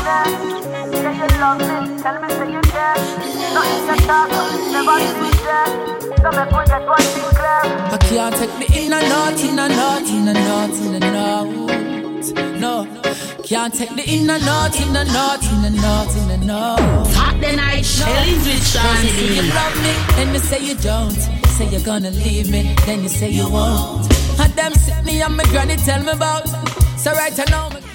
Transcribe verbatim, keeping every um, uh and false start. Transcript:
care. Say you love me, tell me say you care. Nothing you talk, never sincere. So me put that one thing clear. I can't take me in a note, in a note, in a note, in a note. No, can't take me in a note, in a note, in a note, in a note. Hot the night, chillin' with Sean. Say you love me, then you say you don't. Say you're gonna leave me, then you say you won't. And them sit me and my granny tell me about. So right now,